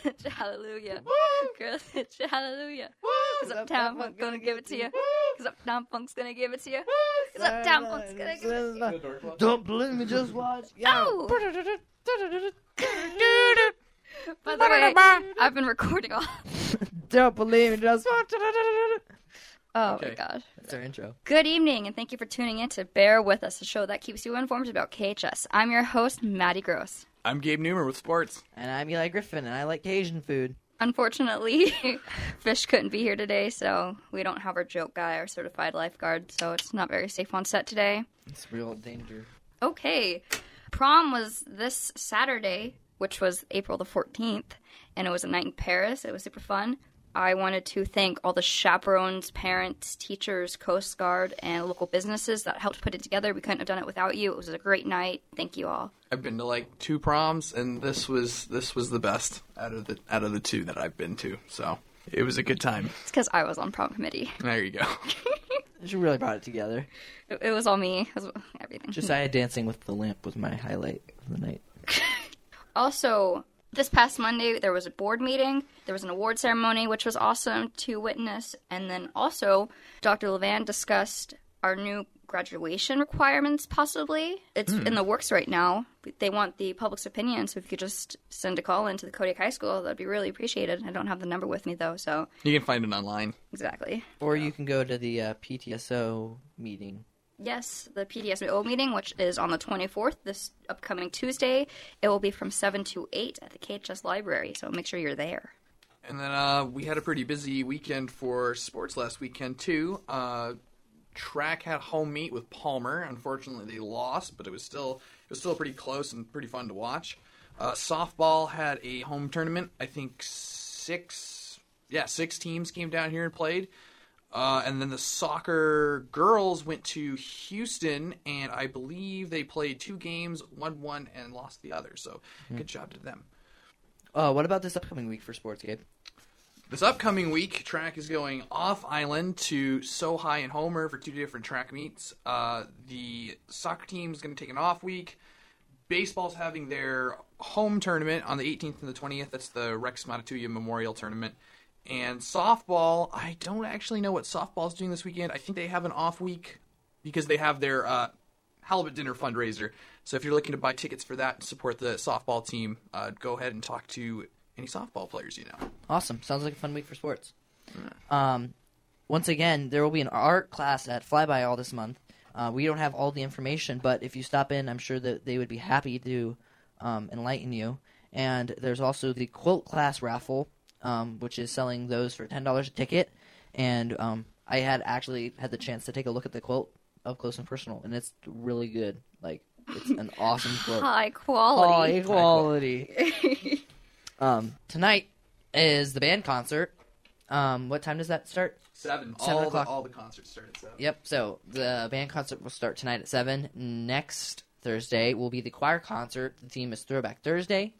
hit you, hallelujah. Girls hit you, hallelujah. Cause Uptown Funk's gonna give it to you. Cause Uptown Funk's gonna give it to you. Cause Uptown Funk's gonna give it to you. Don't believe me, just watch. Oh! By the way, I've been recording all. Don't believe me, just watch. Oh my gosh. That's our intro. Good evening, and thank you for tuning in to Bear With Us, a show that keeps you informed about KHS. I'm your host, Maddie Gross. I'm Gabe Newmer with sports. And I'm Eli Griffin, and I like Cajun food. Unfortunately, Fish couldn't be here today, so we don't have our joke guy, our certified lifeguard, so it's not very safe on set today. It's real danger. Okay. Prom was this Saturday, which was April the 14th, and it was a night in Paris. It was super fun. I wanted to thank all the chaperones, parents, teachers, Coast Guard, and local businesses that helped put it together. We couldn't have done it without you. It was a great night. Thank you all. I've been to like 2 proms, and this was the best out of the 2 that I've been to. So it was a good time. It's because I was on prom committee. There you go. You really brought it together. It was all me. It was everything. Josiah dancing with the lamp was my highlight of the night. Also, this past Monday, there was a board meeting. There was an award ceremony, which was awesome to witness. And then also, Dr. Levan discussed our new graduation requirements, possibly. It's in the works right now. They want the public's opinion, so if you could just send a call into the Kodiak High School, that'd be really appreciated. I don't have the number with me, though, so... You can find it online. Exactly. Or you can go to the PTSO meeting. Yes, the PTSO meeting, which is on the 24th, this upcoming Tuesday. It will be from 7 to 8 at the KHS Library, so make sure you're there. And then we had a pretty busy weekend for sports last weekend, too. Track had home meet with Palmer. Unfortunately, they lost, but it was still pretty close and pretty fun to watch. Softball had a home tournament. I think 6 teams came down here and played. And then the soccer girls went to Houston, and I believe they played 2 games, won one, and lost the other. So good job to them. What about this upcoming week for sports, Gabe? This upcoming week, track is going off-island to Sohi and Homer for 2 different track meets. The soccer team is going to take an off week. Baseball's having their home tournament on the 18th and the 20th. That's the Rex Matatuya Memorial Tournament. And softball, I don't actually know what softball's doing this weekend. I think they have an off week because they have their halibut dinner fundraiser. So if you're looking to buy tickets for that and support the softball team, go ahead and talk to any softball players you know. Awesome. Sounds like a fun week for sports. Once again, there will be an art class at Flyby All this month. We don't have all the information, but if you stop in, I'm sure that they would be happy to enlighten you. And there's also the quilt class raffle, which is selling those for $10 a ticket. And I had actually had the chance to take a look at the quilt up close and personal, and it's really good. Like, it's an awesome quilt. High quality. High quality. Tonight is the band concert. What time does that start? 7. 7 o'clock. All the concerts start at 7. Yep, so the band concert will start tonight at 7. Next Thursday will be the choir concert. The theme is Throwback Thursday.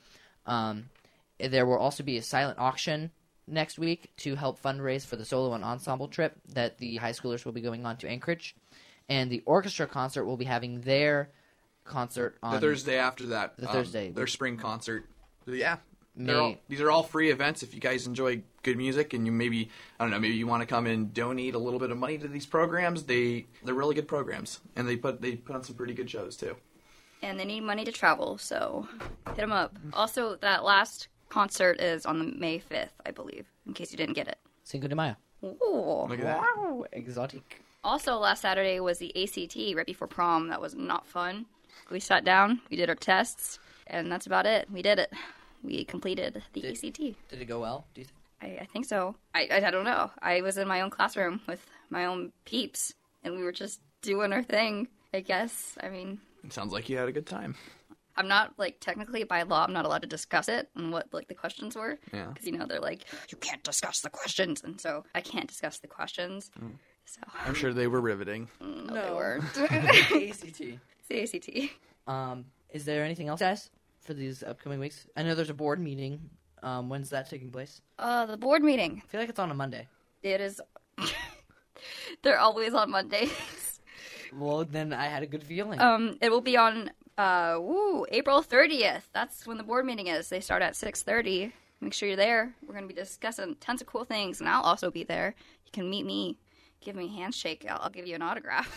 There will also be a silent auction next week to help fundraise for the solo and ensemble trip that the high schoolers will be going on to Anchorage. And the orchestra concert will be having their concert on... The Thursday after that. Thursday. Their spring concert. Yeah. May... These are all free events if you guys enjoy good music and you maybe you want to come and donate a little bit of money to these programs. They're really good programs, and they put on some pretty good shows too. And they need money to travel, so hit them up. Also, that last concert is on the May 5th, I believe, in case you didn't get it. Cinco de Mayo. Ooh. Look at that. Wow, exotic. Also, last Saturday was the ACT right before prom. That was not fun. We sat down, we did our tests, and that's about it. We did it. We completed the ACT. Did it go well, do you think? I think so. I don't know. I was in my own classroom with my own peeps, and we were just doing our thing, I guess. I mean... It sounds like you had a good time. I'm not, technically, by law, I'm not allowed to discuss it and what, the questions were. Yeah. Because, they're like, you can't discuss the questions. And so I can't discuss the questions. So I'm sure they were riveting. No, they weren't. ACT. It's the ACT. Is there anything else, guys, for these upcoming weeks? I know there's a board meeting. When's that taking place? The board meeting. I feel like it's on a Monday. It is. They're always on Mondays. Well, then I had a good feeling. It will be on April 30th. That's when the board meeting is. They start at 6:30. make sure you're there. We're going to be discussing tons of cool things, and I'll also be there. You can meet me. Give me a handshake. I'll give you an autograph.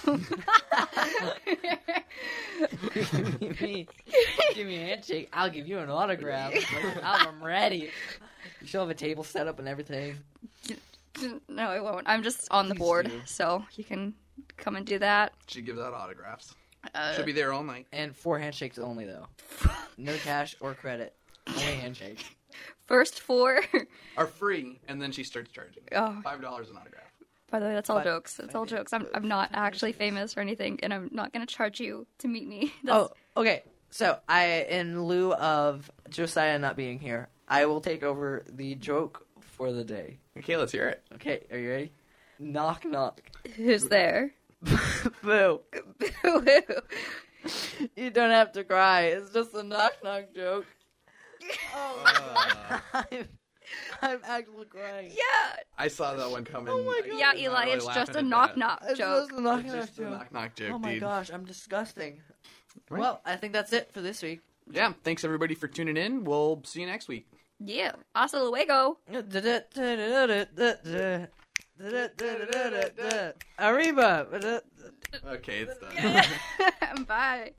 Give me a handshake. I'll give you an autograph. I'm ready. You should have a table set up and everything. No, I won't. I'm just on the board, do. so you can come and do that. She gives out autographs. She'll be there all night. And 4 handshakes only, though. No cash or credit. Only handshake. First 4 Are free, and then she starts charging. Oh. $5 an autograph. By the way, that's all But- jokes. It's all jokes. I'm not actually famous or anything, and I'm not going to charge you to meet me. That's, Oh, okay. So, in lieu of Josiah not being here, I will take over the joke for the day. Okay, let's hear it. Okay, are you ready? Knock, knock. who's there? Boo. Boo-hoo. You don't have to cry. It's just a knock, knock joke. I'm actually crying. Yeah. I saw that one coming. Oh my God. Yeah, I'm not Eli, really it's just laughing a at knock that. knock It's joke. just a knock, It's knock just a joke. knock joke, Oh my dude. gosh, I'm disgusting. Right. Well, I think that's it for this week. Yeah, thanks everybody for tuning in. We'll see you next week. Yeah. Hasta luego. Arriba. Okay, it's done. Bye.